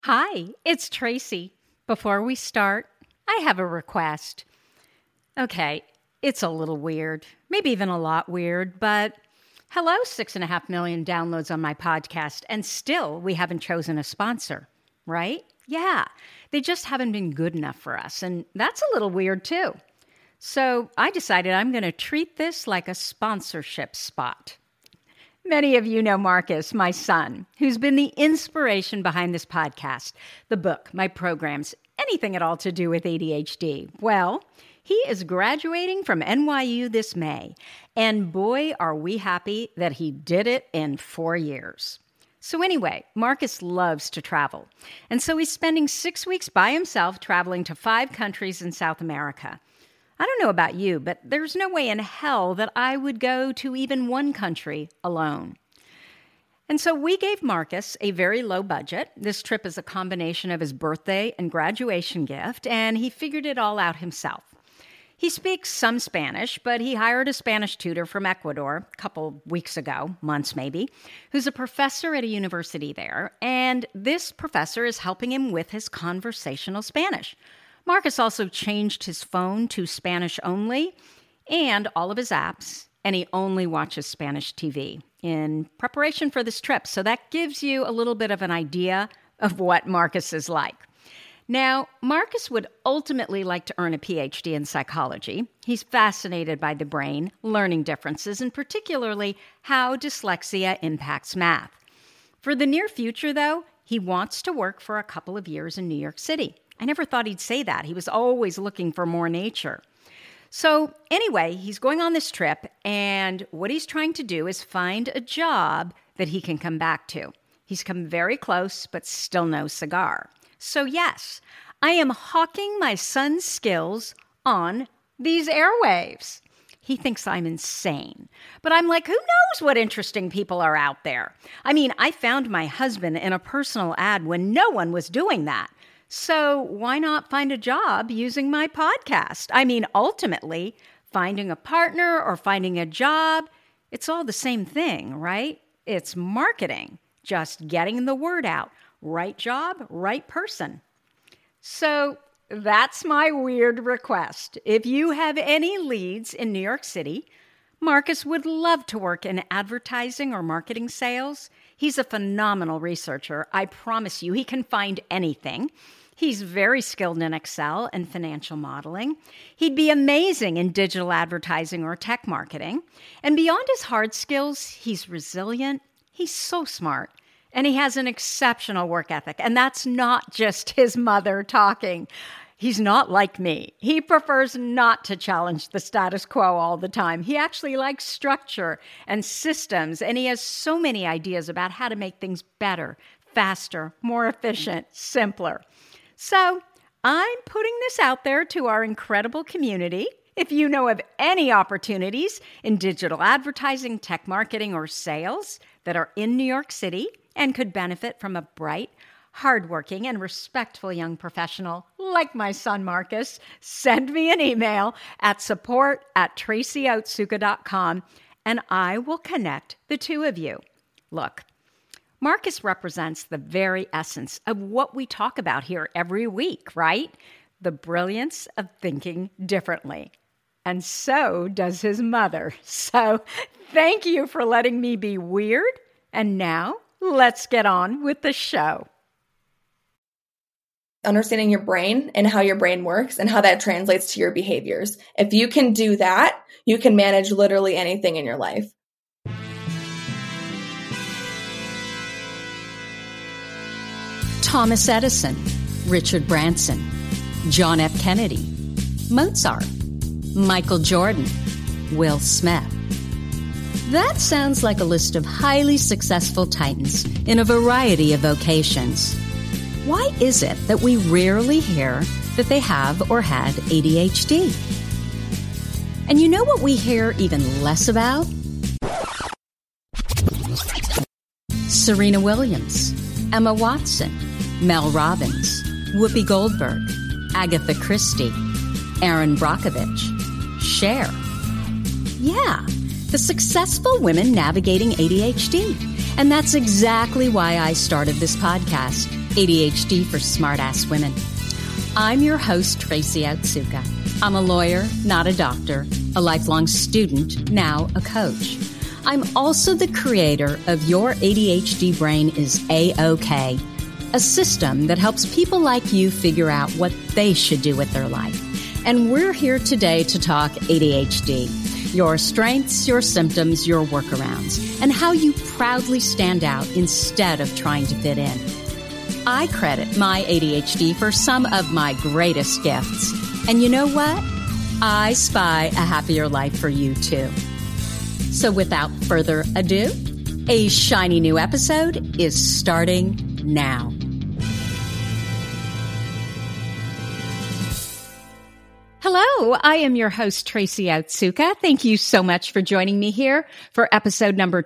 Hi, it's Tracy. Before we start, I have a request. Okay, it's a little weird, maybe even a lot weird, but hello, 6.5 million downloads on my podcast, and still we haven't chosen a sponsor, right? Yeah, they just haven't been good enough for us, and that's a little weird too. So I decided I'm going to treat this like a sponsorship spot. Many of you know Marcus, my son, who's been the inspiration behind this podcast, the book, my programs, anything at all to do with ADHD. Well, he is graduating from NYU this May, and boy, are we happy that he did it in 4 years. So anyway, Marcus loves to travel, and so he's spending 6 weeks by himself traveling to 5 countries in South America. I don't know about you, but there's no way in hell that I would go to even one country alone. And so we gave Marcus a very low budget. This trip is a combination of his birthday and graduation gift, and he figured it all out himself. He speaks some Spanish, but he hired a Spanish tutor from Ecuador a couple weeks ago, months maybe, who's a professor at a university there, and this professor is helping him with his conversational Spanish. Marcus also changed his phone to Spanish only and all of his apps, and he only watches Spanish TV in preparation for this trip. So that gives you a little bit of an idea of what Marcus is like. Now, Marcus would ultimately like to earn a PhD in psychology. He's fascinated by the brain, learning differences, and particularly how dyslexia impacts math. For the near future, though, he wants to work for a couple of years in New York City. I never thought he'd say that. He was always looking for more nature. So anyway, he's going on this trip, and what he's trying to do is find a job that he can come back to. He's come very close, but still no cigar. So yes, I am hawking my son's skills on these airwaves. He thinks I'm insane. But I'm like, who knows what interesting people are out there? I mean, I found my husband in a personal ad when no one was doing that. So why not find a job using my podcast? I mean, ultimately, finding a partner or finding a job, it's all the same thing, right? It's marketing, just getting the word out. Right job, right person. So that's my weird request. If you have any leads in New York City, Marcus would love to work in advertising or marketing sales. He's a phenomenal researcher. I promise you, he can find anything. He's very skilled in Excel and financial modeling. He'd be amazing in digital advertising or tech marketing. And beyond his hard skills, he's resilient. He's so smart. And he has an exceptional work ethic. And that's not just his mother talking. He's not like me. He prefers not to challenge the status quo all the time. He actually likes structure and systems. And he has so many ideas about how to make things better, faster, more efficient, simpler. So I'm putting this out there to our incredible community. If you know of any opportunities in digital advertising, tech marketing, or sales that are in New York City and could benefit from a bright, hardworking, and respectful young professional like my son Marcus, send me an email at support@tracyotsuka.com and I will connect the two of you. Look, Marcus represents the very essence of what we talk about here every week, right? The brilliance of thinking differently. And so does his mother. So thank you for letting me be weird. And now let's get on with the show. Understanding your brain and how your brain works and how that translates to your behaviors. If you can do that, you can manage literally anything in your life. Thomas Edison, Richard Branson, John F. Kennedy, Mozart, Michael Jordan, Will Smith. That sounds like a list of highly successful titans in a variety of vocations. Why is it that we rarely hear that they have or had ADHD? And you know what we hear even less about? Serena Williams, Emma Watson, Mel Robbins, Whoopi Goldberg, Agatha Christie, Erin Brockovich, Cher. Yeah, the successful women navigating ADHD. And that's exactly why I started this podcast. ADHD for Smartass Women. I'm your host, Tracy Otsuka. I'm a lawyer, not a doctor, a lifelong student, now a coach. I'm also the creator of Your ADHD Brain is A-OK, a system that helps people like you figure out what they should do with their life. And we're here today to talk ADHD, your strengths, your symptoms, your workarounds, and how you proudly stand out instead of trying to fit in. I credit my ADHD for some of my greatest gifts. And you know what? I spy a happier life for you too. So without further ado, a shiny new episode is starting now. Hello, I am your host, Tracy Otsuka. Thank you so much for joining me here for episode number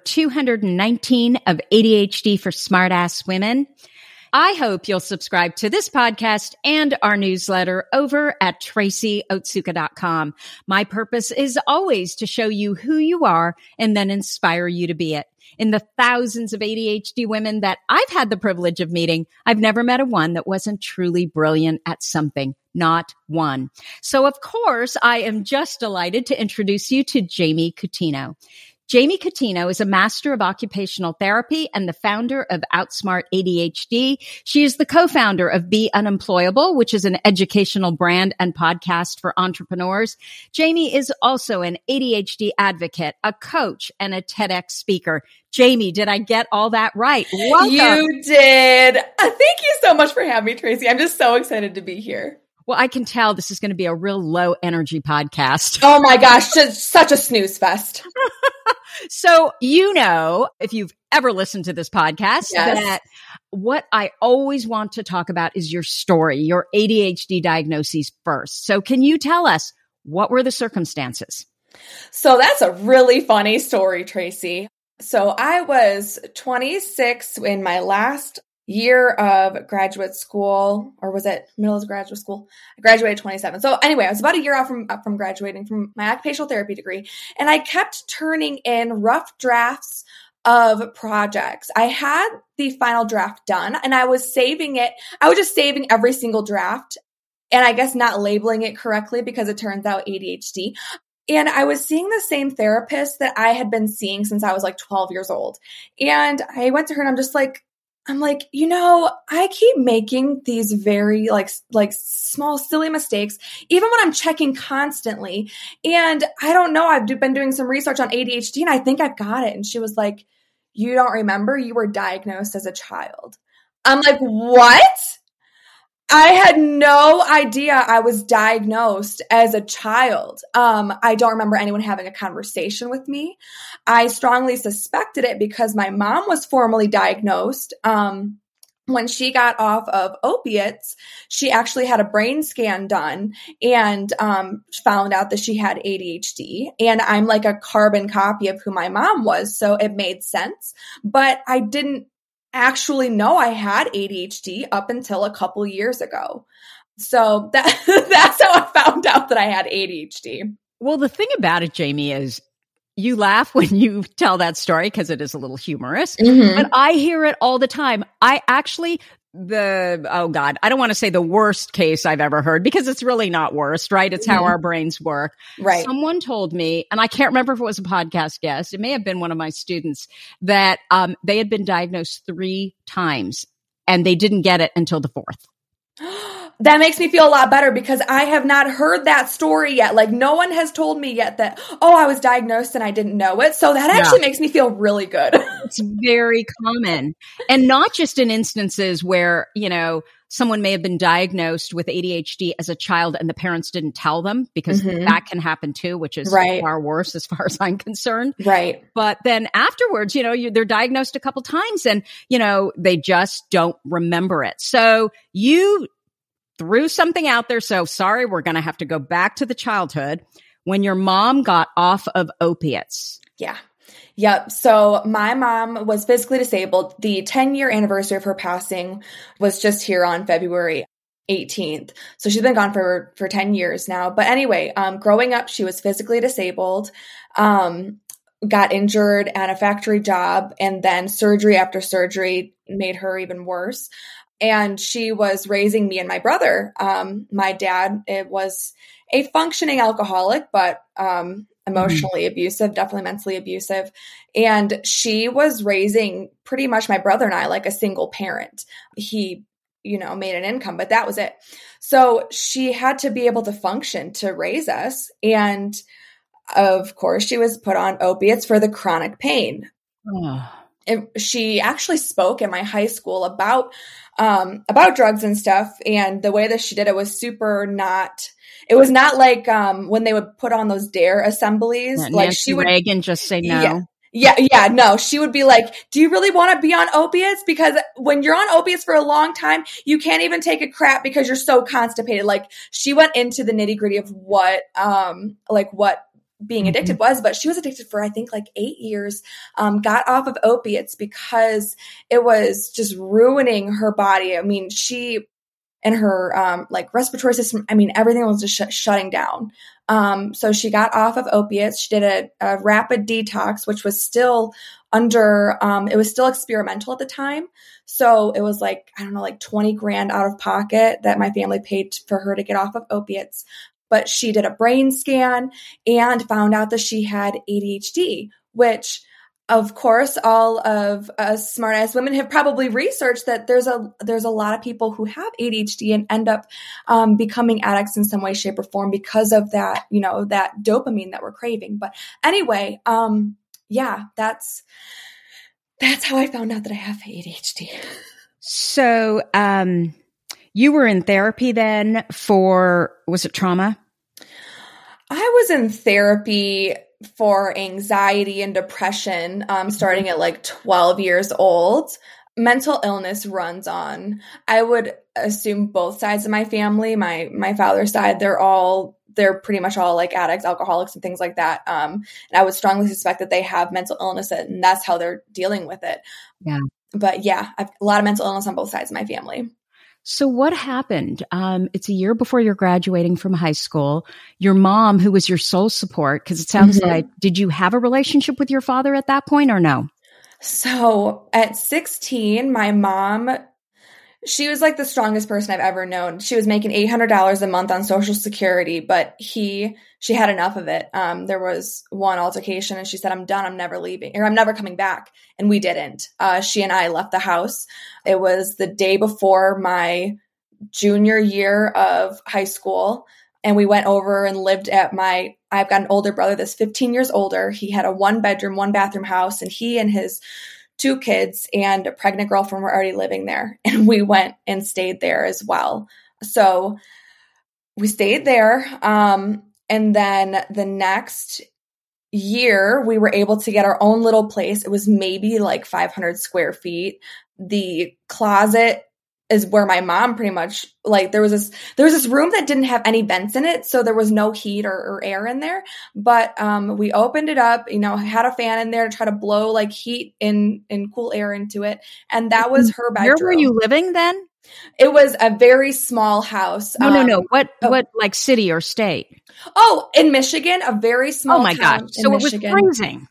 219 of ADHD for Smartass Women. I hope you'll subscribe to this podcast and our newsletter over at tracyotsuka.com. My purpose is always to show you who you are and then inspire you to be it. In the thousands of ADHD women that I've had the privilege of meeting, I've never met a one that wasn't truly brilliant at something. Not one. So, of course, I am just delighted to introduce you to Jamie Coutinho. Jamie Coutinho is a master of occupational therapy and the founder of Outsmart ADHD. She is the co-founder of Be Unemployable, which is an educational brand and podcast for entrepreneurs. Jamie is also an ADHD advocate, a coach, and a TEDx speaker. Jamie, did I get all that right? Welcome. You did. Thank you so much for having me, Tracy. I'm just so excited to be here. Well, I can tell this is going to be a real low energy podcast. Oh my gosh, just such a snooze fest. So, you know, if you've ever listened to this podcast, that what I always want to talk about is your story, your ADHD diagnoses first. So can you tell us what were the circumstances? So that's a really funny story, Tracy. So I was 26 in my last year of graduate school, or was it middle of graduate school? I graduated 27. So anyway, I was about a year out from graduating from my occupational therapy degree, and I kept turning in rough drafts of projects. I had the final draft done and I was saving it. I was just saving every single draft and I guess not labeling it correctly because it turns out ADHD. And I was seeing the same therapist that I had been seeing since I was like 12 years old. And I went to her and I'm like, you know, I keep making these very like small, silly mistakes, even when I'm checking constantly. And I don't know, I've been doing some research on ADHD and I think I've got it. And she was like, you don't remember? You were diagnosed as a child. I'm like, what? I had no idea I was diagnosed as a child. I don't remember anyone having a conversation with me. I strongly suspected it because my mom was formally diagnosed. When she got off of opiates, she actually had a brain scan done and found out that she had ADHD. And I'm like a carbon copy of who my mom was, so it made sense. But I didn't actually know I had ADHD up until a couple years ago. So that's how I found out that I had ADHD. Well, the thing about it, Jamie, is you laugh when you tell that story because it is a little humorous, but I hear it all the time. I actually, I don't want to say the worst case I've ever heard because it's really not worst, right? It's how our brains work. Right. Someone told me, and I can't remember if it was a podcast guest, it may have been one of my students, that they had been diagnosed 3 times and they didn't get it until the 4th. That makes me feel a lot better because I have not heard that story yet. Like no one has told me yet that, I was diagnosed and I didn't know it. So that actually makes me feel really good. It's very common. And not just in instances where, you know, someone may have been diagnosed with ADHD as a child and the parents didn't tell them because that can happen too, which is far worse as far as I'm concerned. Right. But then afterwards, you know, they're diagnosed a couple times and, you know, they just don't remember it. So you threw something out there. So sorry, we're going to have to go back to the childhood when your mom got off of opiates. Yeah. Yep. So my mom was physically disabled. The 10-year anniversary of her passing was just here on February 18th. So she's been gone for 10 years now. But anyway, growing up, she was physically disabled, got injured at a factory job, and then surgery after surgery made her even worse. And she was raising me and my brother. My dad, it was a functioning alcoholic, but emotionally abusive, definitely mentally abusive. And she was raising pretty much my brother and I like a single parent. He, made an income, but that was it. So she had to be able to function to raise us. And of course, she was put on opiates for the chronic pain. Oh. She actually spoke in my high school about drugs and stuff. And the way that she did it was it was not like when they would put on those DARE assemblies. Yeah, like Nancy she would Reagan just say no. Yeah, no. She would be like, do you really want to be on opiates? Because when you're on opiates for a long time, you can't even take a crap because you're so constipated. Like she went into the nitty gritty of what being addicted was, but she was addicted for, I think, like 8 years, got off of opiates because it was just ruining her body. I mean, she and her, respiratory system, I mean, everything was just shutting down. So she got off of opiates. She did a rapid detox, which was still it was still experimental at the time. So it was like, I don't know, like 20 grand out of pocket that my family paid for her to get off of opiates. But she did a brain scan and found out that she had ADHD, which, of course, all of us smart-ass women have probably researched that there's a lot of people who have ADHD and end up becoming addicts in some way, shape, or form because of that, that dopamine that we're craving. But anyway, that's how I found out that I have ADHD. So, you were in therapy then was it trauma? I was in therapy for anxiety and depression, starting at like 12 years old. Mental illness runs on, I would assume, both sides of my family. My father's side, they're pretty much all like addicts, alcoholics, and things like that. And I would strongly suspect that they have mental illness and that's how they're dealing with it. Yeah. But yeah, I've a lot of mental illness on both sides of my family. So what happened? It's a year before you're graduating from high school. Your mom, who was your sole support, because it sounds like, did you have a relationship with your father at that point or no? So at 16, my mom, she was like the strongest person I've ever known. She was making $800 a month on Social Security, but she had enough of it. There was one altercation and she said, I'm done. I'm never leaving, or I'm never coming back. And we didn't. She and I left the house. It was the day before my junior year of high school. And we went over and lived I've got an older brother that's 15 years older. He had a 1-bedroom, 1-bathroom house, and he and his 2 kids and a pregnant girlfriend were already living there. And we went and stayed there as well. So we stayed there. And then the next year, we were able to get our own little place. It was maybe like 500 square feet. The closet is where my mom pretty much, like, there was this room that didn't have any vents in it, so there was no heat or air in there. But we opened it up, had a fan in there to try to blow like heat and cool air into it, and that was her bedroom. Where were you living then? It was a very small house. No. What like city or state? Oh, in Michigan, a very small. Oh my town gosh! So Michigan. It was freezing.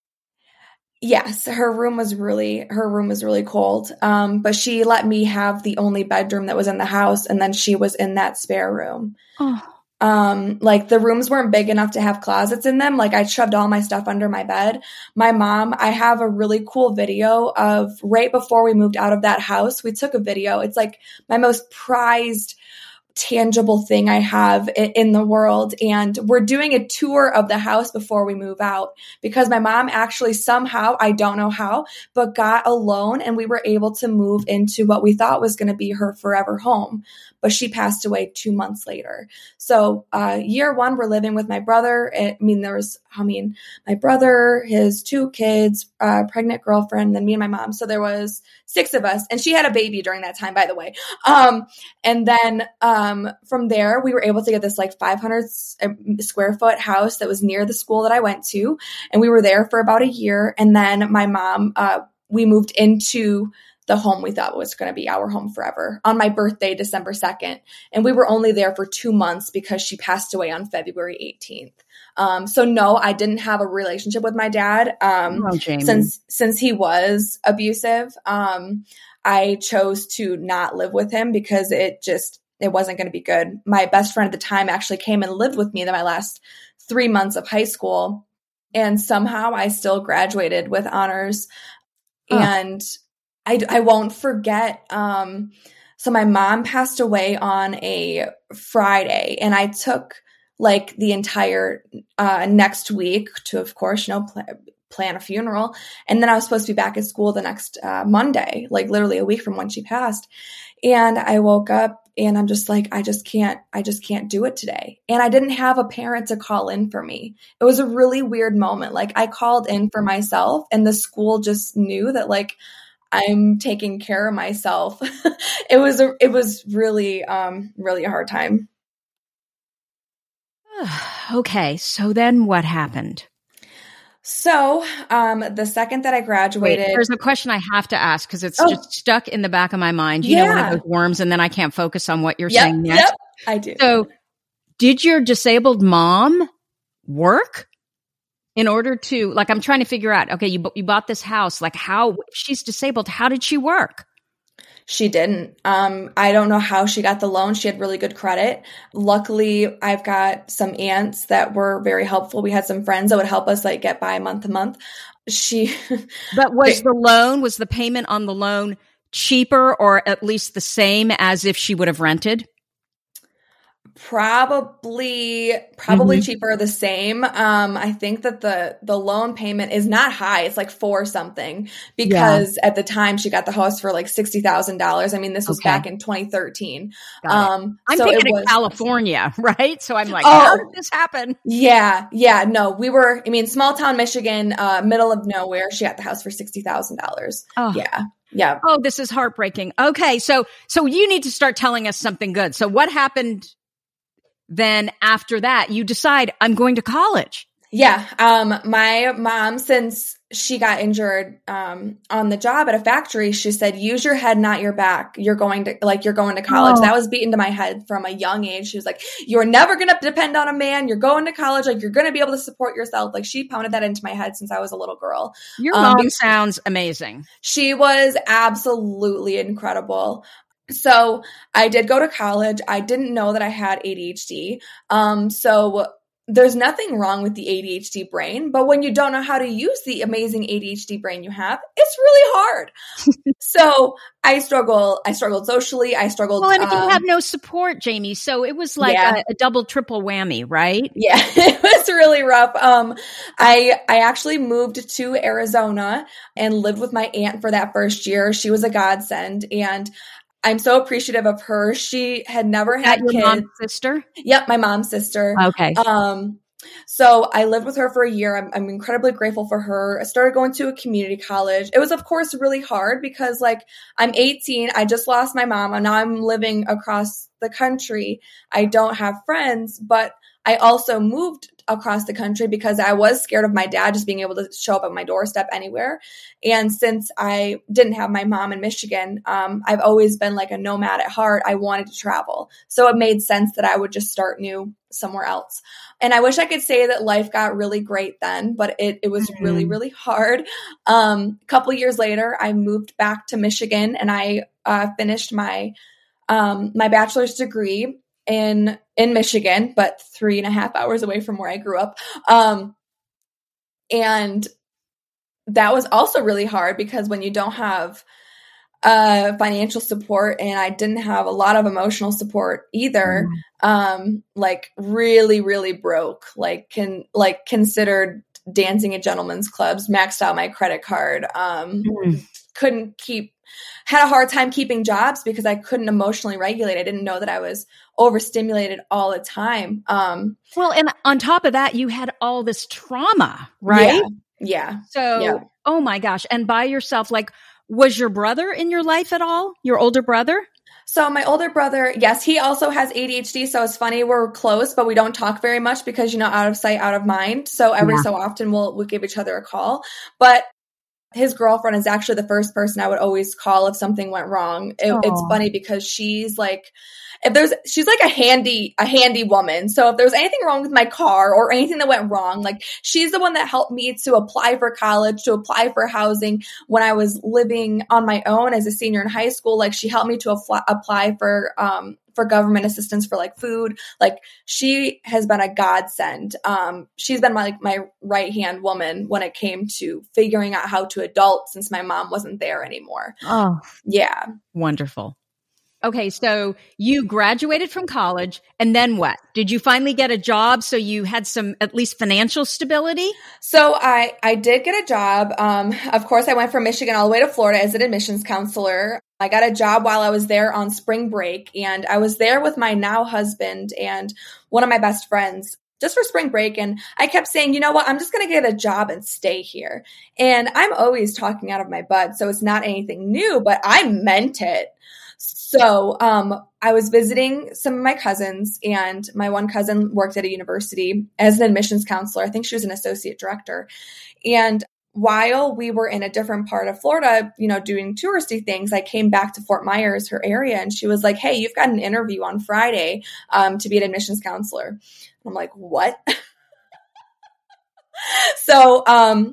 Yes, her room was really cold. But she let me have the only bedroom that was in the house, and then she was in that spare room. Oh. Like the rooms weren't big enough to have closets in them. Like I shoved all my stuff under my bed. My mom, I have a really cool video of right before we moved out of that house. We took a video. It's like my most prized tangible thing I have in the world. And we're doing a tour of the house before we move out because my mom actually somehow, I don't know how, but got a loan and we were able to move into what we thought was going to be her forever home. But she passed away 2 months later. So year 1, we're living with my brother. My brother, his 2 kids, pregnant girlfriend, then me and my mom. So there was 6 of us. And she had a baby during that time, by the way. And then from there, we were able to get this like 500 square foot house that was near the school that I went to. And we were there for about a year. And then my mom, we moved into the home we thought was going to be our home forever on my birthday, December 2nd. And we were only there for 2 months because she passed away on February 18th. So no, I didn't have a relationship with my dad. Since he was abusive, I chose to not live with him because it wasn't going to be good. My best friend at the time actually came and lived with me in my last 3 months of high school. And somehow I still graduated with honors. And I won't forget. So my mom passed away on a Friday, and I took like the entire next week to, of course, plan a funeral. And then I was supposed to be back at school the next Monday, like literally a week from when she passed. And I woke up and I'm just like, I just can't do it today. And I didn't have a parent to call in for me. It was a really weird moment. Like I called in for myself and the school just knew that like I'm taking care of myself. It was really, really a hard time. Okay. So then what happened? So, the second that I graduated, there's a question I have to ask because it's just stuck in the back of my mind. You know, one of those worms, and then I can't focus on what you're saying next. Yep, I do. So, did your disabled mom work in order to, like, I'm trying to figure out, okay, you bought this house, like how, if she's disabled, how did she work? She didn't. I don't know how she got the loan. She had really good credit. Luckily, I've got some aunts that were very helpful. We had some friends that would help us like get by month to month. But was the payment on the loan cheaper or at least the same as if she would have rented? Probably cheaper, the same. I think that the loan payment is not high. It's like 4 something because at the time she got the house for like $60,000. I mean, this was back in 2013. I'm thinking of California, right? So I'm like, how did this happen? Yeah. No, small town Michigan, middle of nowhere. She got the house for $60,000. Oh. Yeah. Oh, this is heartbreaking. Okay. So you need to start telling us something good. So what happened then after that? You decide, I'm going to college. Yeah. My mom, since she got injured on the job at a factory, she said, use your head, not your back. You're going to college. That was beaten to my head from a young age. She was like, you're never going to depend on a man. You're going to college. Like, you're going to be able to support yourself. Like, she pounded that into my head since I was a little girl. Your mom sounds amazing. She was absolutely incredible. So I did go to college. I didn't know that I had ADHD. So there's nothing wrong with the ADHD brain, but when you don't know how to use the amazing ADHD brain you have, it's really hard. So I struggled socially. I struggled. Well, and if you have no support, Jamie, so it was like a double, triple whammy, right? Yeah, it was really rough. I actually moved to Arizona and lived with my aunt for that first year. She was a godsend, and I'm so appreciative of her. She had never had kids. Your mom's sister? Yep, my mom's sister. Okay. So I lived with her for a year. I'm incredibly grateful for her. I started going to a community college. It was, of course, really hard because, like, I'm 18. I just lost my mom, and now I'm living across the country. I don't have friends, but I also moved across the country because I was scared of my dad just being able to show up at my doorstep anywhere. And since I didn't have my mom in Michigan, I've always been like a nomad at heart. I wanted to travel. So it made sense that I would just start new somewhere else. And I wish I could say that life got really great then, but it was really, really hard. A couple years later, I moved back to Michigan and I finished my bachelor's degree in Michigan, but 3.5 hours away from where I grew up. And that was also really hard because when you don't have financial support, and I didn't have a lot of emotional support either, like really, really broke, considered dancing at gentlemen's clubs, maxed out my credit card, had a hard time keeping jobs because I couldn't emotionally regulate. I didn't know that I was overstimulated all the time. Well, and on top of that, you had all this trauma, right? Yeah. So, oh my gosh. And by yourself, like, was your brother in your life at all? Your older brother? So my older brother, yes, he also has ADHD. So it's funny, we're close, but we don't talk very much because, out of sight, out of mind. So every so often we'll give each other a call. But his girlfriend is actually the first person I would always call if something went wrong. It's funny because she's like, she's like a handy woman. So if there was anything wrong with my car or anything that went wrong, like she's the one that helped me to apply for college, to apply for housing when I was living on my own as a senior in high school. Like she helped me to apply for government assistance for like food. Like she has been a godsend. She's been my right hand woman when it came to figuring out how to adult since my mom wasn't there anymore. Oh, yeah. Wonderful. Okay, so you graduated from college, and then what? Did you finally get a job so you had some at least financial stability? So I did get a job. Of course, I went from Michigan all the way to Florida as an admissions counselor. I got a job while I was there on spring break, and I was there with my now husband and one of my best friends just for spring break. And I kept saying, you know what, I'm just going to get a job and stay here. And I'm always talking out of my butt, so it's not anything new, but I meant it. So I was visiting some of my cousins, and my one cousin worked at a university as an admissions counselor. I think she was an associate director. And while we were in a different part of Florida, doing touristy things, I came back to Fort Myers, her area, and she was like, hey, you've got an interview on Friday to be an admissions counselor. And I'm like, what? So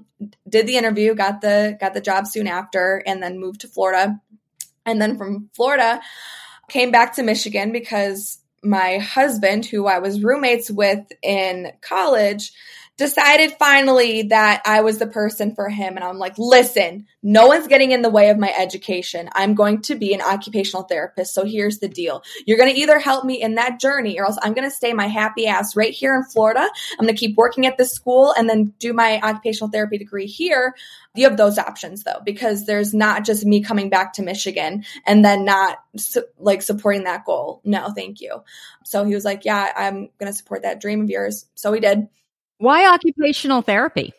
did the interview, got the job soon after, and then moved to Florida. And then from Florida, came back to Michigan because my husband, who I was roommates with in college, decided finally that I was the person for him. And I'm like, listen, no one's getting in the way of my education. I'm going to be an occupational therapist. So here's the deal. You're going to either help me in that journey, or else I'm going to stay my happy ass right here in Florida. I'm going to keep working at this school and then do my occupational therapy degree here. You have those options though, because there's not just me coming back to Michigan and then not supporting that goal. No, thank you. So he was like, yeah, I'm going to support that dream of yours. So he did. Why occupational therapy?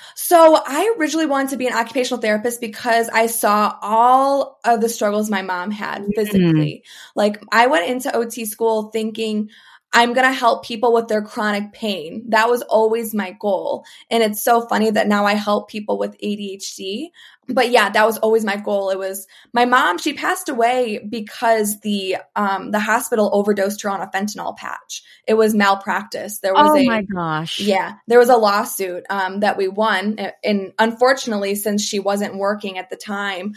So I originally wanted to be an occupational therapist because I saw all of the struggles my mom had physically. Like I went into OT school thinking I'm going to help people with their chronic pain. That was always my goal. And it's so funny that now I help people with ADHD. But yeah, that was always my goal. It was my mom, she passed away because the hospital overdosed her on a fentanyl patch. It was malpractice. There was my gosh. Yeah, there was a lawsuit that we won. And unfortunately, since she wasn't working at the time,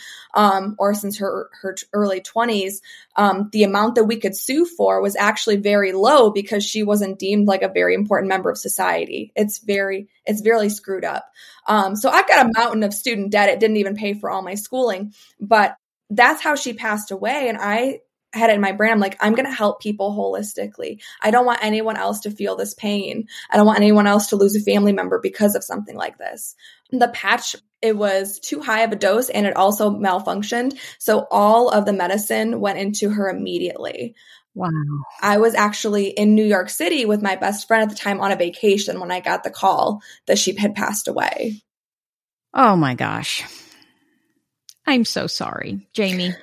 or since her early 20s, the amount that we could sue for was actually very low because she wasn't deemed like a very important member of society. It's really screwed up. So I've got a mountain of student debt. It didn't even pay for all my schooling, but that's how she passed away. And I had it in my brain. I'm like, I'm going to help people holistically. I don't want anyone else to feel this pain. I don't want anyone else to lose a family member because of something like this. The patch, it was too high of a dose and it also malfunctioned. So all of the medicine went into her immediately. Wow. I was actually in New York City with my best friend at the time on a vacation when I got the call that she had passed away. Oh my gosh. I'm so sorry, Jamie.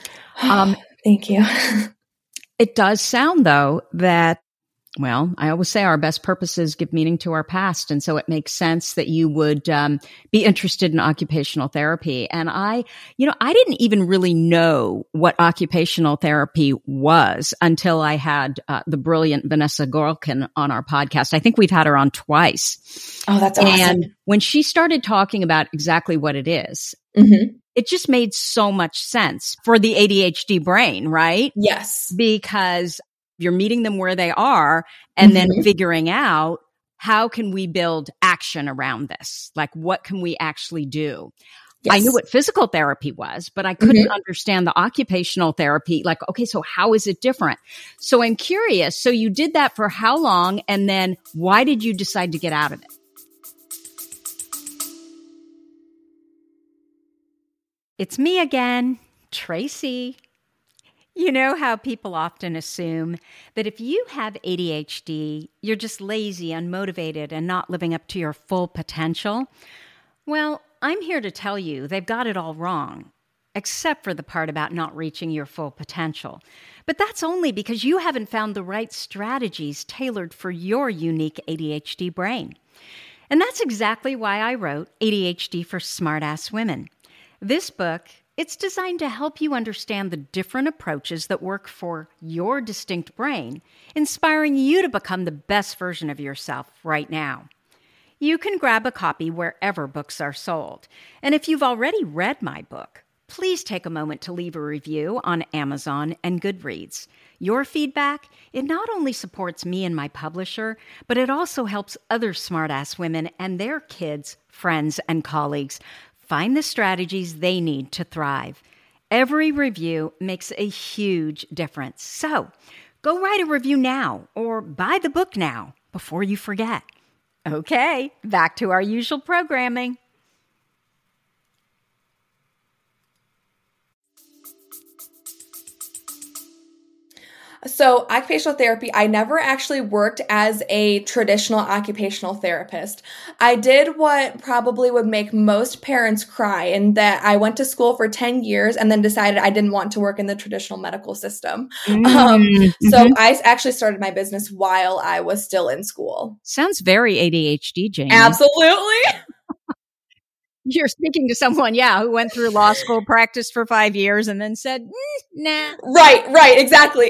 Thank you. It does sound though that, well, I always say our best purposes give meaning to our past. And so it makes sense that you would be interested in occupational therapy. And I didn't even really know what occupational therapy was until I had the brilliant Vanessa Gorkin on our podcast. I think we've had her on twice. Oh, that's awesome. And when she started talking about exactly what it is, it just made so much sense for the ADHD brain, right? Yes. Because you're meeting them where they are and then figuring out how can we build action around this? Like, what can we actually do? Yes. I knew what physical therapy was, but I couldn't understand the occupational therapy. Like, okay, so how is it different? So I'm curious. So you did that for how long? And then why did you decide to get out of it? It's me again, Tracy. You know how people often assume that if you have ADHD, you're just lazy, unmotivated, and not living up to your full potential? Well, I'm here to tell you they've got it all wrong, except for the part about not reaching your full potential. But that's only because you haven't found the right strategies tailored for your unique ADHD brain. And that's exactly why I wrote ADHD for Smartass Women. This book, it's designed to help you understand the different approaches that work for your distinct brain, inspiring you to become the best version of yourself right now. You can grab a copy wherever books are sold. And if you've already read my book, please take a moment to leave a review on Amazon and Goodreads. Your feedback, it not only supports me and my publisher, but it also helps other smartass women and their kids, friends, and colleagues find the strategies they need to thrive. Every review makes a huge difference. So go write a review now or buy the book now before you forget. Okay, back to our usual programming. So occupational therapy, I never actually worked as a traditional occupational therapist. I did what probably would make most parents cry, in that I went to school for 10 years and then decided I didn't want to work in the traditional medical system. So I actually started my business while I was still in school. Sounds very ADHD, Jamie. Absolutely. You're speaking to someone, who went through law school, practiced for 5 years, and then said, nah. Right, exactly.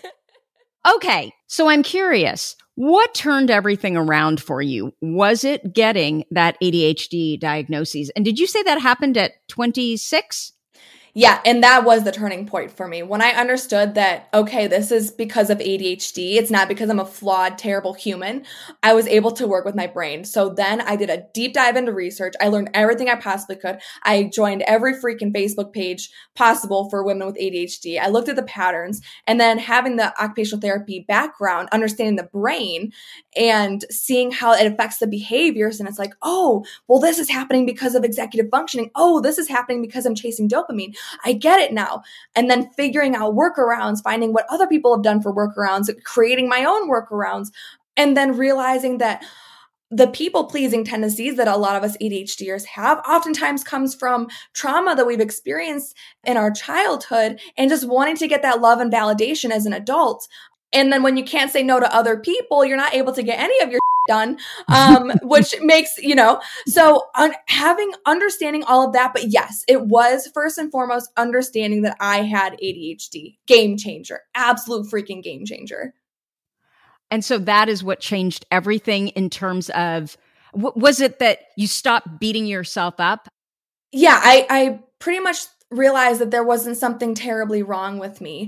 Okay, so I'm curious, what turned everything around for you? Was it getting that ADHD diagnosis? And did you say that happened at 26? Yeah, and that was the turning point for me. When I understood that, okay, this is because of ADHD, it's not because I'm a flawed, terrible human, I was able to work with my brain. So then I did a deep dive into research. I learned everything I possibly could. I joined every freaking Facebook page possible for women with ADHD. I looked at the patterns, and then having the occupational therapy background, understanding the brain and seeing how it affects the behaviors. And it's like, oh, well, this is happening because of executive functioning. Oh, this is happening because I'm chasing dopamine. I get it now. And then figuring out workarounds, finding what other people have done for workarounds, creating my own workarounds, and then realizing that the people-pleasing tendencies that a lot of us ADHDers have oftentimes comes from trauma that we've experienced in our childhood and just wanting to get that love and validation as an adult. And then when you can't say no to other people, you're not able to get any of your done, which makes, so understanding all of that. But yes, it was first and foremost understanding that I had ADHD. Game changer. Absolute freaking game changer. And so that is what changed everything in terms of, was it that you stopped beating yourself up? Yeah, I pretty much realized that there wasn't something terribly wrong with me.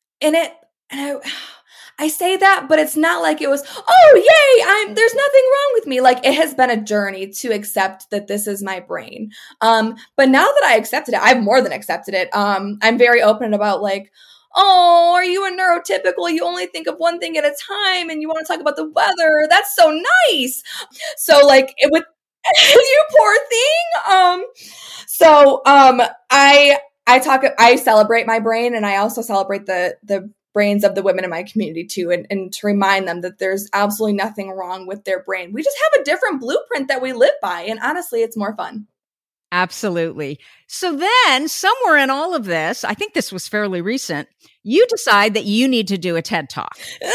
I say that, but it's not like it was, oh, yay, there's nothing wrong with me. Like, it has been a journey to accept that this is my brain. But now that I accepted it, I've more than accepted it. I'm very open about like, oh, are you a neurotypical? You only think of one thing at a time and you want to talk about the weather. That's so nice. So like with you poor thing. I celebrate my brain, and I also celebrate the brains of the women in my community too, and to remind them that there's absolutely nothing wrong with their brain. We just have a different blueprint that we live by, and honestly, it's more fun. Absolutely. So then somewhere in all of this, I think this was fairly recent, you decide that you need to do a TED Talk.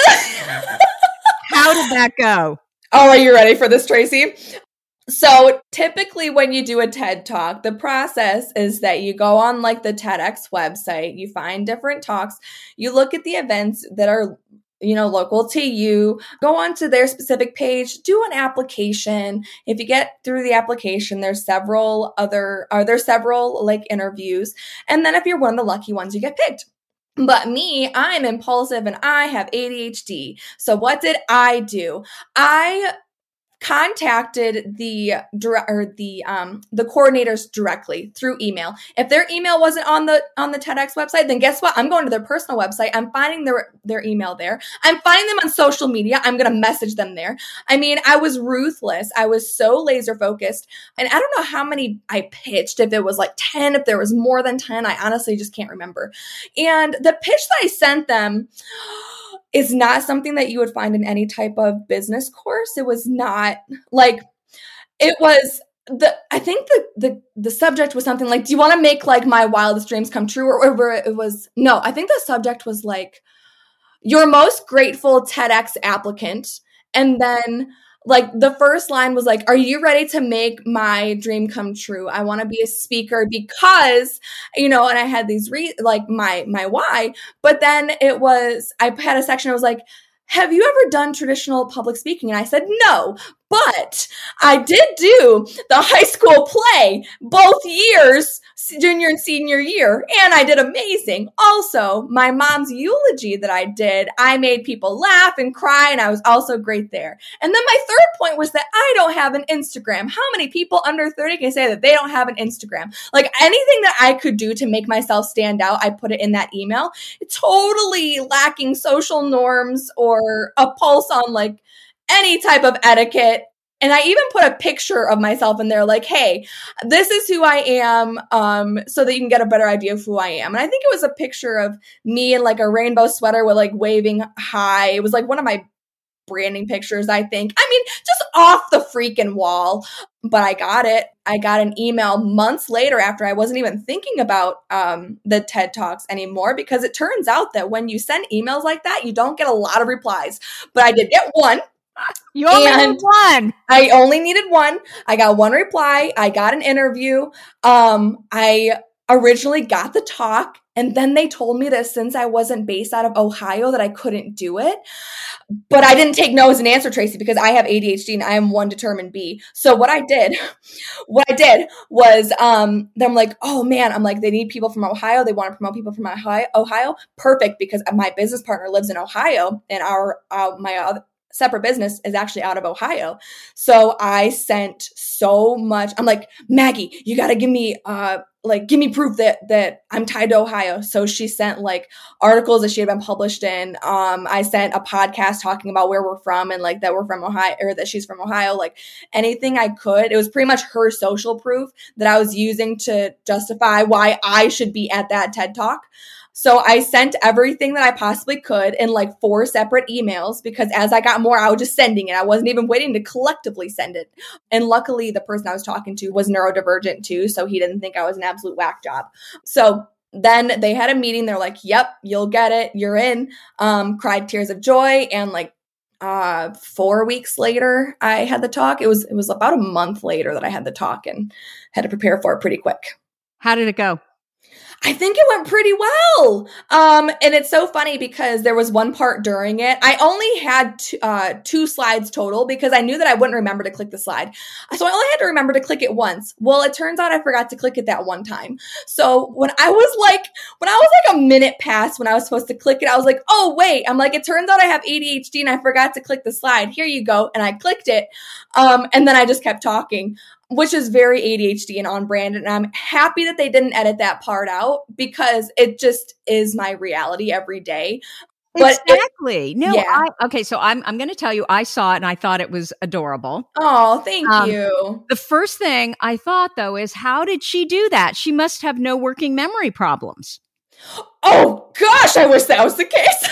How did that go? Oh, are you ready for this, Tracy? So typically when you do a TED Talk, the process is that you go on like the TEDx website, you find different talks, you look at the events that are local to you, go onto their specific page, do an application. If you get through the application, there's several like interviews. And then if you're one of the lucky ones, you get picked. But me, I'm impulsive and I have ADHD. So what did I do? I contacted the coordinators directly through email. If their email wasn't on the TEDx website, then guess what? I'm going to their personal website. I'm finding their email there. I'm finding them on social media. I'm going to message them there. I mean, I was ruthless. I was so laser focused. And I don't know how many I pitched, if it was like 10, if there was more than 10, I honestly just can't remember. And the pitch that I sent them is not something that you would find in any type of business course. It was not like, it was I think the subject was something like, do you want to make like my wildest dreams come true? Or it was, no, I think the subject was like, your most grateful TEDx applicant. And then like the first line was like, are you ready to make my dream come true? I want to be a speaker because, and I had these like my why, but then I had a section that was like, have you ever done traditional public speaking? And I said, no, but I did do the high school play both years, junior and senior year, and I did amazing. Also, my mom's eulogy that I did, I made people laugh and cry, and I was also great there. And then my third point was that I don't have an Instagram. How many people under 30 can say that they don't have an Instagram? Like anything that I could do to make myself stand out, I put it in that email. Totally lacking social norms or a pulse on like any type of etiquette. And I even put a picture of myself in there like, hey, this is who I am, so that you can get a better idea of who I am. And I think it was a picture of me in like a rainbow sweater with like waving high. It was like one of my branding pictures, I think. I mean, just off the freaking wall. But I got it. I got an email months later after I wasn't even thinking about the TED Talks anymore, because it turns out that when you send emails like that, you don't get a lot of replies. But I did get one. You only need one. I only needed one. I got one reply. I got an interview. I originally got the talk, and then they told me that since I wasn't based out of Ohio that I couldn't do it. But I didn't take no as an answer, Tracy, because I have ADHD and I am one determined bee. So what I did was, then I'm like, oh man, I'm like, they need people from Ohio. They want to promote people from Ohio. Perfect, because my business partner lives in Ohio, and my other separate business is actually out of Ohio. So I sent so much. I'm like, Maggie, you got to give me proof that I'm tied to Ohio. So she sent like articles that she had been published in. I sent a podcast talking about where we're from and like that we're from Ohio, or that she's from Ohio, like anything I could. It was pretty much her social proof that I was using to justify why I should be at that TED Talk. So I sent everything that I possibly could in like 4 separate emails, because as I got more, I was just sending it. I wasn't even waiting to collectively send it. And luckily, the person I was talking to was neurodivergent too, so he didn't think I was an absolute whack job. So then they had a meeting. They're like, yep, you'll get it. You're in. Cried tears of joy. And like 4 weeks later, I had the talk. It was about a month later that I had the talk and had to prepare for it pretty quick. How did it go? I think it went pretty well. And it's so funny because there was one part during it. I only had 2 slides total because I knew that I wouldn't remember to click the slide. So I only had to remember to click it once. Well, it turns out I forgot to click it that one time. So when I was like a minute past when I was supposed to click it, I was like, oh, wait. I'm like, it turns out I have ADHD and I forgot to click the slide. Here you go. And I clicked it. And then I just kept talking, which is very ADHD and on brand. And I'm happy that they didn't edit that part out because it just is my reality every day. But exactly. Okay. So I'm going to tell you, I saw it and I thought it was adorable. Oh, thank you. The first thing I thought though is, how did she do that? She must have no working memory problems. Oh gosh, I wish that was the case.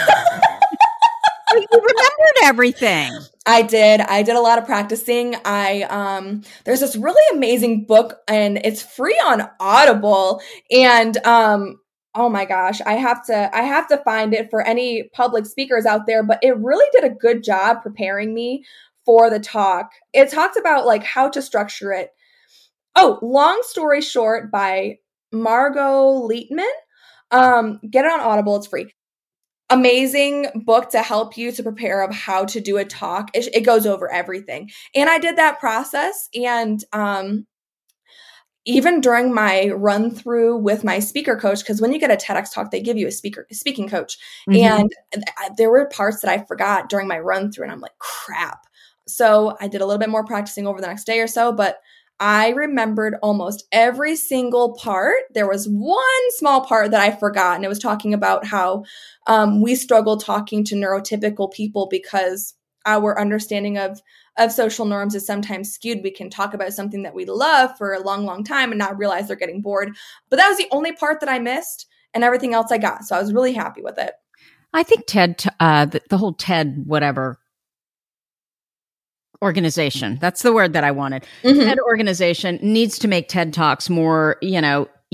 You remembered everything. I did a lot of practicing. There's this really amazing book and it's free on Audible. And, oh my gosh, I have to find it for any public speakers out there, but it really did a good job preparing me for the talk. It talks about like how to structure it. Oh, Long Story Short by Margot Leitman. Get it on Audible. It's free. Amazing book to help you to prepare of how to do a talk. It goes over everything. And I did that process. And even during my run through with my speaker coach, because when you get a TEDx talk, they give you a speaking coach. Mm-hmm. And there were parts that I forgot during my run through and I'm like, crap. So I did a little bit more practicing over the next day or so, but I remembered almost every single part. There was one small part that I forgot, and it was talking about how we struggle talking to neurotypical people because our understanding of social norms is sometimes skewed. We can talk about something that we love for a long, long time and not realize they're getting bored. But that was the only part that I missed, and everything else I got. So I was really happy with it. I think TED, the whole TED whatever organization, that's the word that I wanted. Mm-hmm. TED organization needs to make TED Talks more,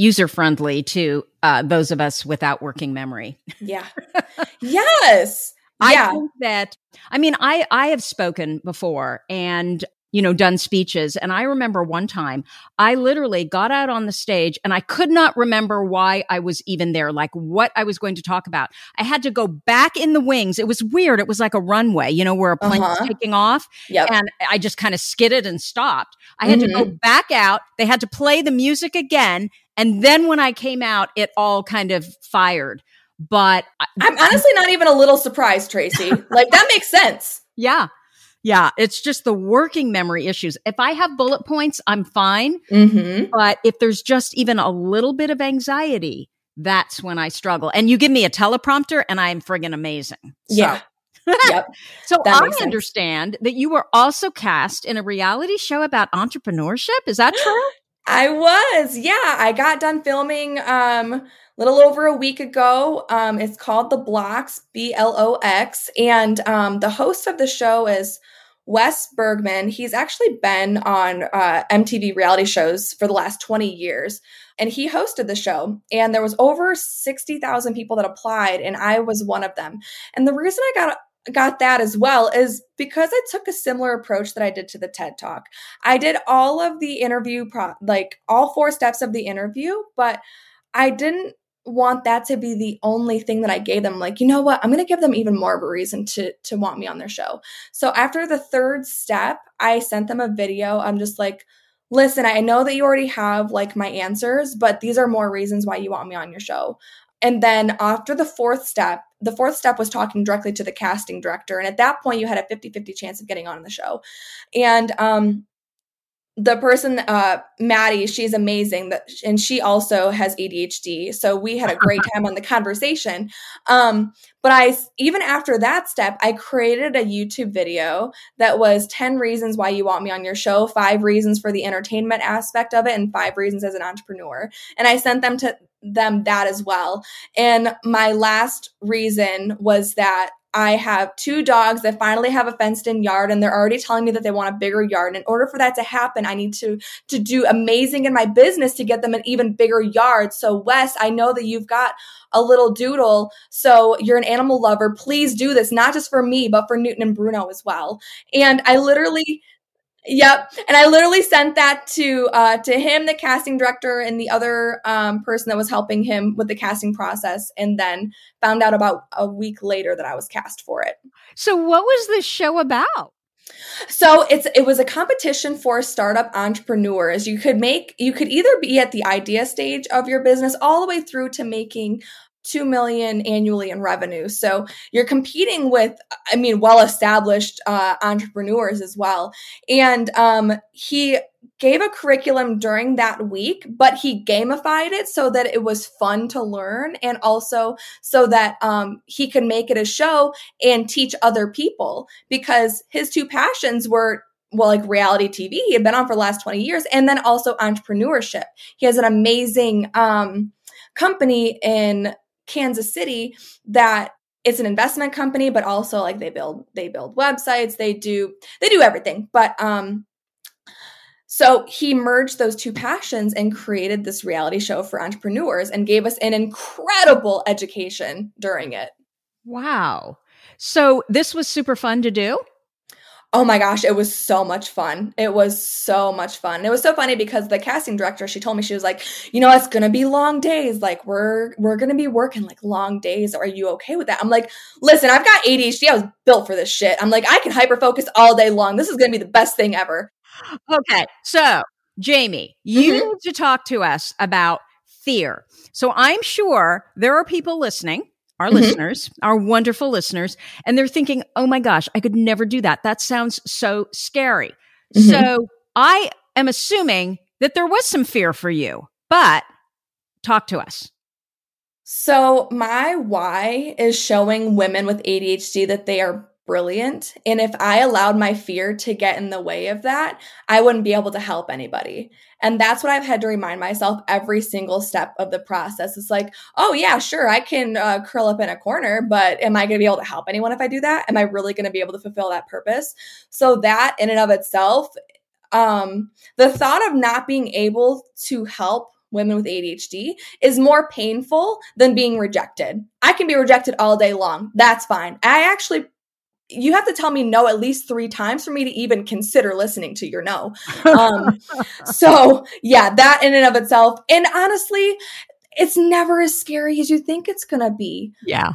user-friendly to those of us without working memory. Yeah. Yes. I Yeah. think that, I mean, I have spoken before and, done speeches. And I remember one time I literally got out on the stage and I could not remember why I was even there, like what I was going to talk about. I had to go back in the wings. It was weird. It was like a runway, where a plane was taking off. Yep. And I just kind of skidded and stopped. I had to go back out. They had to play the music again. And then when I came out, it all kind of fired. But I'm honestly not even a little surprised, Tracy. Like, that makes sense. Yeah. Yeah. It's just the working memory issues. If I have bullet points, I'm fine. But if there's just even a little bit of anxiety, that's when I struggle. And you give me a teleprompter and I'm friggin' amazing. Yeah. Yep. So I understand that you were also cast in a reality show about entrepreneurship. Is that true? I was. Yeah. I got done filming little over a week ago. It's called The Blox, BLOX. And the host of the show is Wes Bergman. He's actually been on MTV reality shows for the last 20 years. And he hosted the show. And there was over 60,000 people that applied. And I was one of them. And the reason I got that as well is because I took a similar approach that I did to the TED Talk. I did all of the interview, like all 4 steps of the interview, but I didn't want that to be the only thing that I gave them. Like, you know what? I'm going to give them even more of a reason to want me on their show. So after the 3rd step, I sent them a video. I'm just like, listen, I know that you already have like my answers, but these are more reasons why you want me on your show. And then after the 4th step was talking directly to the casting director. And at that point, you had a 50-50 chance of getting on the show. And the person, Maddie, she's amazing. And she also has ADHD. So we had a great time on the conversation. But even after that step, I created a YouTube video that was 10 reasons why you want me on your show, 5 reasons for the entertainment aspect of it, and 5 reasons as an entrepreneur. And I sent them that as well. And my last reason was that I have 2 dogs that finally have a fenced-in yard, and they're already telling me that they want a bigger yard. And in order for that to happen, I need to do amazing in my business to get them an even bigger yard. So, Wes, I know that you've got a little doodle, so you're an animal lover. Please do this, not just for me, but for Newton and Bruno as well. And I literally... Yep. And I literally sent that to him, the casting director, and the other person that was helping him with the casting process, and then found out about a week later that I was cast for it. So what was this show about? So it was a competition for startup entrepreneurs. You could either be at the idea stage of your business all the way through to making $2 million annually in revenue. So you're competing with, well-established entrepreneurs as well. And he gave a curriculum during that week, but he gamified it so that it was fun to learn, and also so that he could make it a show and teach other people, because his 2 passions were, well, like reality TV. He had been on for the last 20 years, and then also entrepreneurship. He has an amazing company in Kansas City that it's an investment company, but also like they build websites, they do everything. But so he merged those 2 passions and created this reality show for entrepreneurs and gave us an incredible education during it. Wow. So this was super fun to do? Oh my gosh, it was so much fun. It was so much fun. It was so funny because the casting director, she told me, she was like, it's going to be long days. Like we're going to be working like long days. Are you okay with that? I'm like, listen, I've got ADHD. I was built for this shit. I'm like, I can hyper focus all day long. This is going to be the best thing ever. Okay. So Jamie, you need to talk to us about fear. So I'm sure there are people listening, our listeners, our wonderful listeners, and they're thinking, oh my gosh, I could never do that. That sounds so scary. So I am assuming that there was some fear for you, but talk to us. So my why is showing women with ADHD that they are brilliant. And if I allowed my fear to get in the way of that, I wouldn't be able to help anybody. And that's what I've had to remind myself every single step of the process. It's like, oh yeah, sure, I can curl up in a corner, but am I going to be able to help anyone if I do that? Am I really going to be able to fulfill that purpose? So that in and of itself, the thought of not being able to help women with ADHD is more painful than being rejected. I can be rejected all day long. That's fine. You have to tell me no at least 3 times for me to even consider listening to your no. So yeah, that in and of itself. And honestly, it's never as scary as you think it's going to be. Yeah.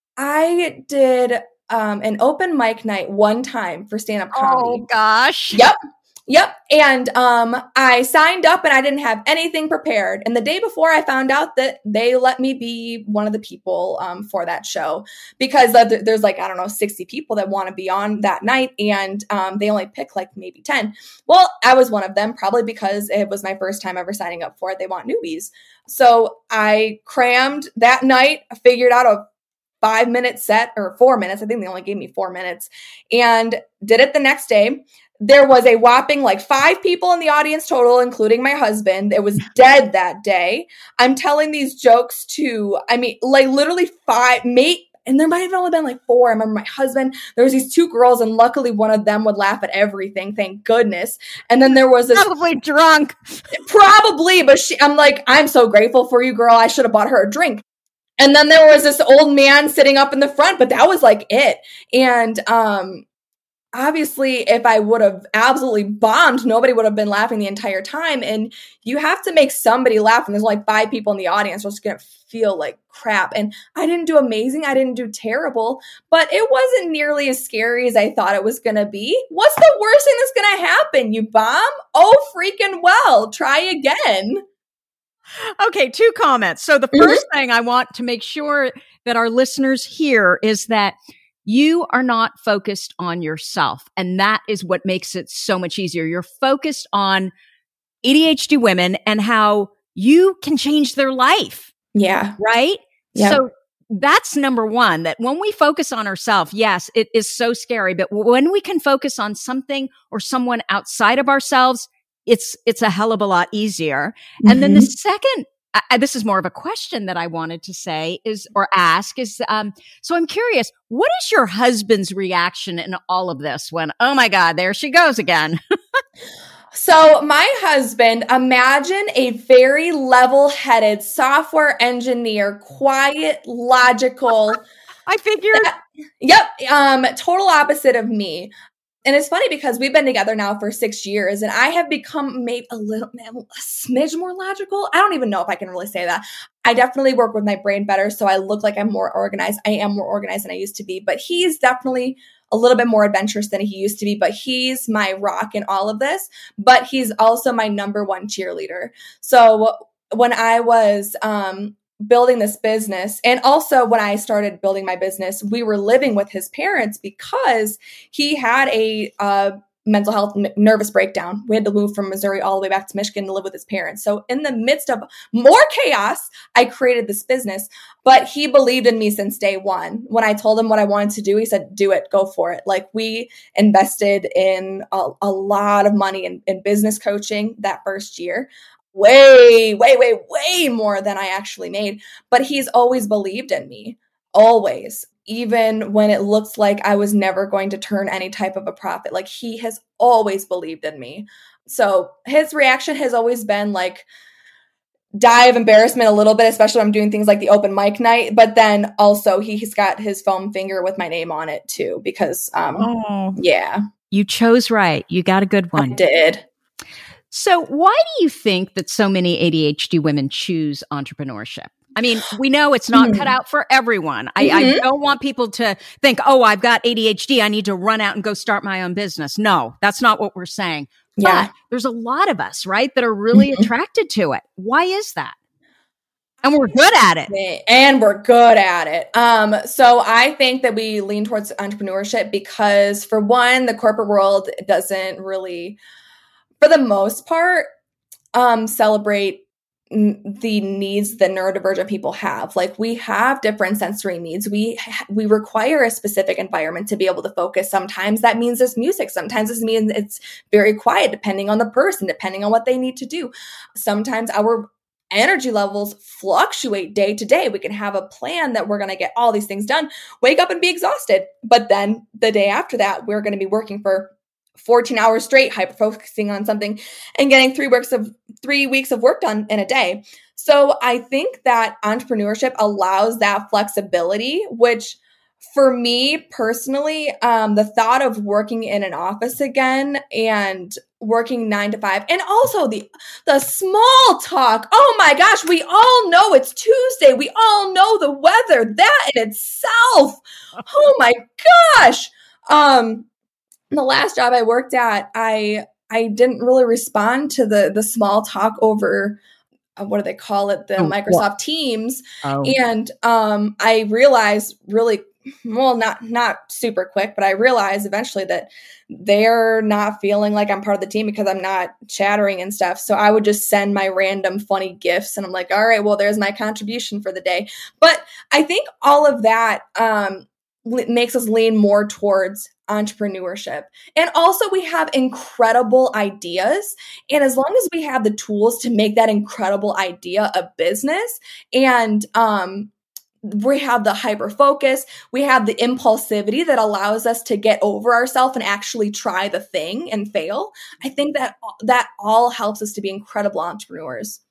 I did an open mic night one time for stand-up comedy. Oh gosh. Yep. And I signed up and I didn't have anything prepared. And the day before, I found out that they let me be one of the people for that show, because there's like, I don't know, 60 people that want to be on that night. And they only pick like maybe 10. Well, I was one of them, probably because it was my first time ever signing up for it. They want newbies. So I crammed that night, figured out a 5-minute set, or 4 minutes. I think they only gave me 4 minutes, and did it the next day. There was a whopping like 5 people in the audience total, including my husband. It was dead that day. I'm telling these jokes to, like literally 5, and there might have only been like 4. I remember my husband, there was these 2 girls, and luckily one of them would laugh at everything. Thank goodness. And then there was this probably drunk. Probably, but I'm like, I'm so grateful for you, girl. I should have bought her a drink. And then there was this old man sitting up in the front, but that was like it. And obviously, if I would have absolutely bombed, nobody would have been laughing the entire time. And you have to make somebody laugh. And there's like 5 people in the audience. It's going to feel like crap. And I didn't do amazing. I didn't do terrible. But it wasn't nearly as scary as I thought it was going to be. What's the worst thing that's going to happen? You bomb? Oh, freaking well. Try again. Okay, 2 comments. So the first thing I want to make sure that our listeners hear is that you are not focused on yourself. And that is what makes it so much easier. You're focused on ADHD women and how you can change their life. Yeah. Right? Yeah. So that's number one, that when we focus on ourselves, yes, it is so scary. But when we can focus on something or someone outside of ourselves, it's a hell of a lot easier. And then the second, this is more of a question that I wanted to say ask is, so I'm curious, what is your husband's reaction in all of this when, oh my God, there she goes again? So my husband, imagine a very level-headed software engineer, quiet, logical. I figured. Yep. Total opposite of me. And it's funny because we've been together now for 6 years, and I have become maybe a smidge more logical. I don't even know if I can really say that. I definitely work with my brain better, so I look like I'm more organized. I am more organized than I used to be, but he's definitely a little bit more adventurous than he used to be, but he's my rock in all of this, but he's also my number one cheerleader. So when I was building this business, and also when I started building my business, we were living with his parents because he had a mental health nervous breakdown. We had to move from Missouri all the way back to Michigan to live with his parents. So in the midst of more chaos, I created this business, but he believed in me since day one. When I told him what I wanted to do, he said, do it, go for it. Like, we invested in a lot of money in business coaching that first year. Way more than I actually made. But he's always believed in me. Always. Even when it looks like I was never going to turn any type of a profit. Like, he has always believed in me. So his reaction has always been like, die of embarrassment a little bit, especially when I'm doing things like the open mic night. But then also he's got his foam finger with my name on it too, because yeah. You chose right. You got a good one. I did. So why do you think that so many ADHD women choose entrepreneurship? I mean, we know it's not cut out for everyone. I don't want people to think, oh, I've got ADHD. I need to run out and go start my own business. No, that's not what we're saying. Yeah. But there's a lot of us, right, that are really attracted to it. Why is that? And we're good at it. And we're good at it. So I think that we lean towards entrepreneurship because, for one, the corporate world doesn't really, for the most part, celebrate the needs that neurodivergent people have. Like, we have different sensory needs. We require a specific environment to be able to focus. Sometimes that means there's music. Sometimes it means it's very quiet, depending on the person, depending on what they need to do. Sometimes our energy levels fluctuate day to day. We can have a plan that we're going to get all these things done, wake up and be exhausted. But then the day after that, we're going to be working for 14 hours straight, hyper focusing on something and getting 3 weeks of work done in a day. So I think that entrepreneurship allows that flexibility, which for me personally, the thought of working in an office again and working 9 to 5, and also the small talk. Oh my gosh, we all know it's Tuesday. We all know the weather. That in itself. Oh my gosh. The last job I worked at, I didn't really respond to the small talk over what do they call it? The Microsoft Teams. Oh. And I realized really, well, not super quick, but I realized eventually that they're not feeling like I'm part of the team because I'm not chattering and stuff. So I would just send my random funny gifts and I'm like, all right, well, there's my contribution for the day. But I think all of that makes us lean more towards entrepreneurship. And also we have incredible ideas. And as long as we have the tools to make that incredible idea a business, and we have the hyper focus, we have the impulsivity that allows us to get over ourselves and actually try the thing and fail, I think that all helps us to be incredible entrepreneurs.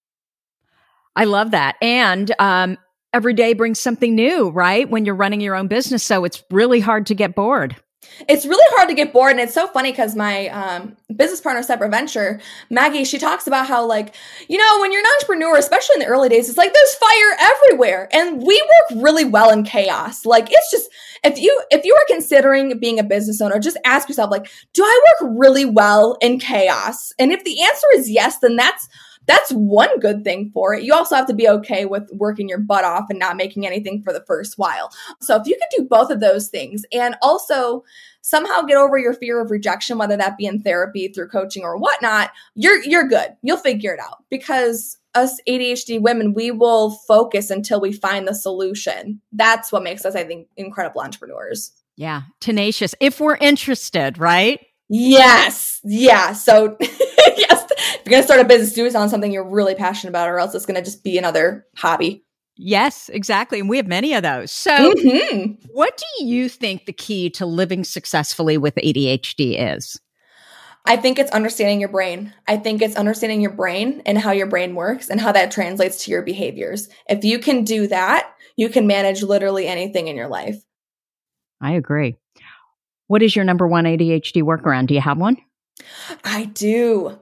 I love that. And every day brings something new, right? When you're running your own business. So it's really hard to get bored. It's really hard to get bored. And it's so funny because my business partner, Separate Venture, Maggie, she talks about how, like, you know, when you're an entrepreneur, especially in the early days, it's like there's fire everywhere. And we work really well in chaos. Like, it's just, if you are considering being a business owner, just ask yourself, like, do I work really well in chaos? And if the answer is yes, then that's one good thing for it. You also have to be okay with working your butt off and not making anything for the first while. So if you can do both of those things and also somehow get over your fear of rejection, whether that be in therapy, through coaching or whatnot, you're good. You'll figure it out, because us ADHD women, we will focus until we find the solution. That's what makes us, I think, incredible entrepreneurs. Yeah. Tenacious. If we're interested, right? Yes. Yeah. So yes, if you're going to start a business, do it on something you're really passionate about, or else it's going to just be another hobby. Yes, exactly. And we have many of those. So what do you think the key to living successfully with ADHD is? I think it's understanding your brain. I think it's understanding your brain and how your brain works and how that translates to your behaviors. If you can do that, you can manage literally anything in your life. I agree. What is your number one ADHD workaround? Do you have one? I do.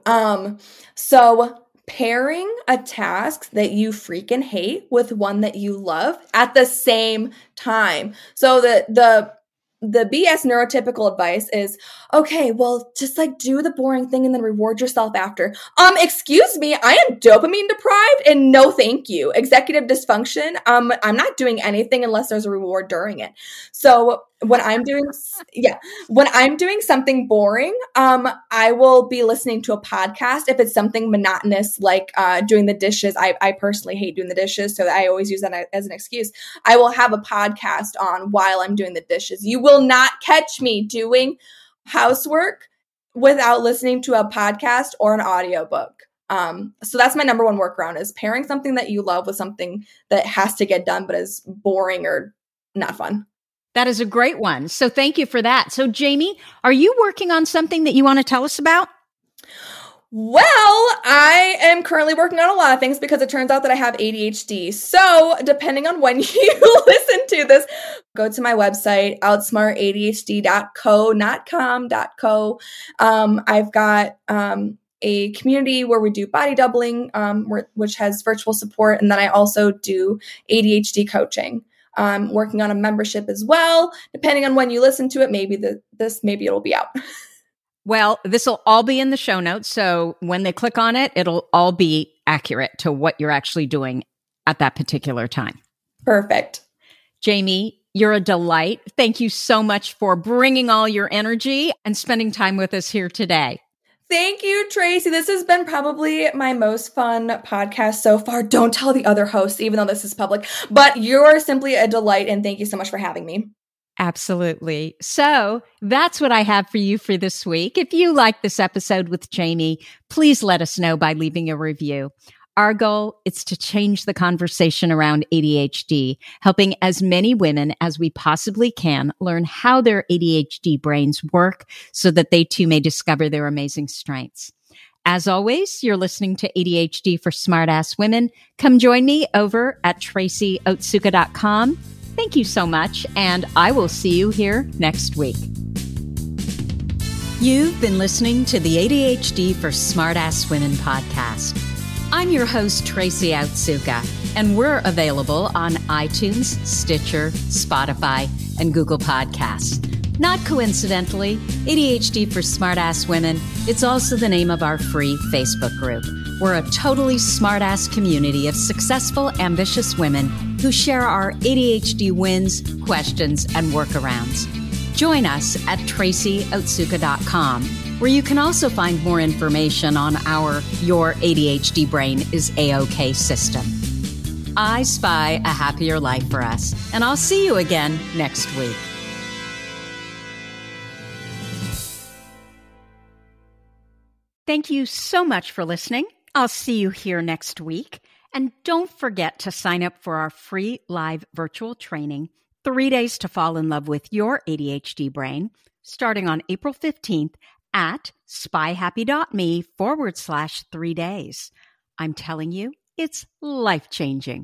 So pairing a task that you freaking hate with one that you love at the same time. So the BS neurotypical advice is, okay, well, just like do the boring thing and then reward yourself after. Excuse me, I am dopamine deprived and no thank you. Executive dysfunction. I'm not doing anything unless there's a reward during it. So when I'm doing something boring, I will be listening to a podcast. If it's something monotonous, like doing the dishes, I personally hate doing the dishes, so I always use that as an excuse. I will have a podcast on while I'm doing the dishes. You will not catch me doing housework without listening to a podcast or an audiobook. So that's my number one workaround, is pairing something that you love with something that has to get done but is boring or not fun. That is a great one. So thank you for that. So Jamie, are you working on something that you want to tell us about? Well, I am currently working on a lot of things because it turns out that I have ADHD. So depending on when you listen to this, go to my website, outsmartadhd.co, not com.co. I've got a community where we do body doubling, which has virtual support. And then I also do ADHD coaching. Working on a membership as well. Depending on when you listen to it, maybe it'll be out. Well, this will all be in the show notes. So when they click on it, it'll all be accurate to what you're actually doing at that particular time. Perfect. Jamie, you're a delight. Thank you so much for bringing all your energy and spending time with us here today. Thank you, Tracy. This has been probably my most fun podcast so far. Don't tell the other hosts, even though this is public, but you're simply a delight, and thank you so much for having me. Absolutely. So that's what I have for you for this week. If you like this episode with Jamie, please let us know by leaving a review. Our goal is to change the conversation around ADHD, helping as many women as we possibly can learn how their ADHD brains work so that they too may discover their amazing strengths. As always, you're listening to ADHD for Smartass Women. Come join me over at tracyotsuka.com. Thank you so much, and I will see you here next week. You've been listening to the ADHD for Smartass Women podcast. I'm your host, Tracy Otsuka, and we're available on iTunes, Stitcher, Spotify, and Google Podcasts. Not coincidentally, ADHD for Smartass Women, it's also the name of our free Facebook group. We're a totally smartass community of successful, ambitious women who share our ADHD wins, questions, and workarounds. Join us at tracyotsuka.com, where you can also find more information on our Your ADHD Brain is A-OK system. I spy a happier life for us, and I'll see you again next week. Thank you so much for listening. I'll see you here next week. And don't forget to sign up for our free live virtual training, 3 days to fall in love with your ADHD brain, starting on April 15th at spyhappy.me/3 days. I'm telling you, it's life-changing.